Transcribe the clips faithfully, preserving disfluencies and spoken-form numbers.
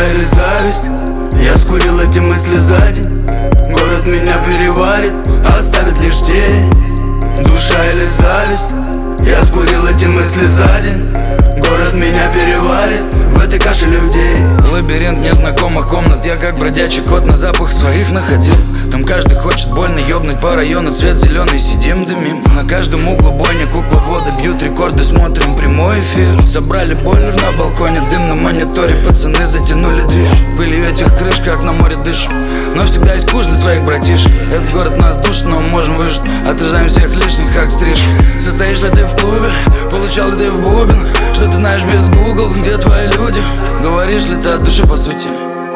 Душа или зависть? Я скурил эти мысли за день. Город меня переварит, оставит лишь тень. Душа или зависть? Я скурил эти мысли за день. Город меня переварит в этой каше людей. Лабиринт незнакомых комнат, я как бродячий кот на запах своих находил. Там каждый хочет больно ёбнуть по району, цвет зеленый, сидим дымим. На каждом углу бойня, кукловоды бьют рекорды, смотрим прямой эфир. Собрали бойлер на балконе, дым на мониторе, пацаны затянули дверь. Пылью этих крыш, как на море дышим, но всегда есть куш для своих братишек. Этот город нас душит, но мы можем выжить. Отражаем всех лишних, как стрижка. Состоишь ли ты в клубе? Получал ли ты в бубен? Что ты знаешь без Google? Где твои люди? Говоришь ли ты от души по сути?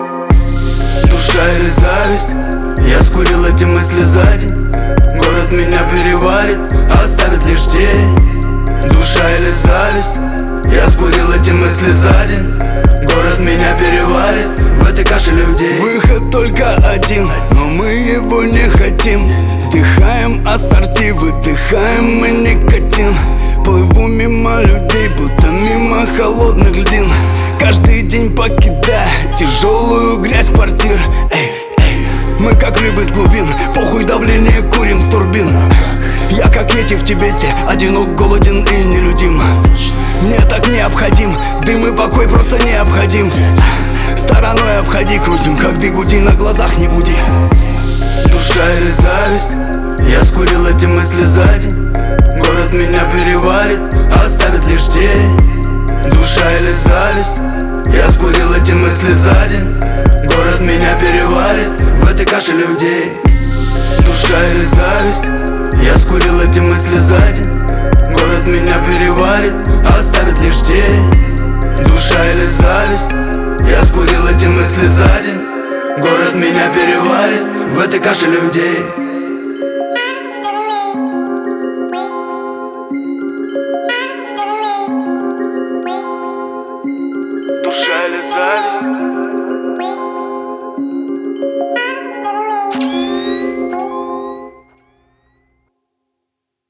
Душа или зависть? Я скурил эти мысли за день. Город меня переварит, оставит лишь тень. Душа или зависть? Я скурил эти мысли за день. Город меня переварит в этой каше людей. Выход только один, но мы его не хотим. Вдыхаем ассорти, выдыхаем мы никотин. Плыву мимо людей, будто мимо холодных льдин. Каждый день покидая тяжелую грязь квартир. Эй, эй, мы как рыбы с глубин, похуй давление, курим с турбин. Я как Йети в Тибете, одинок, голоден и нелюдим. Мне так необходим, дым и покой просто необходим. Стороной обходи, крутим как бигуди, на глазах не буди. Душа или зависть? Я скурил эти мысли за день. Город меня переварит, оставит лишь тень. Душа или зависть? Я скурил эти мысли за день. Город меня переварит в этой каше людей. Душа или зависть? Я скурил эти мысли за день. Город меня переварит, оставит лишь тень. Душа или зависть? Я скурил эти мысли за день. Город меня переварит в этой каше людей. Душа или зависть?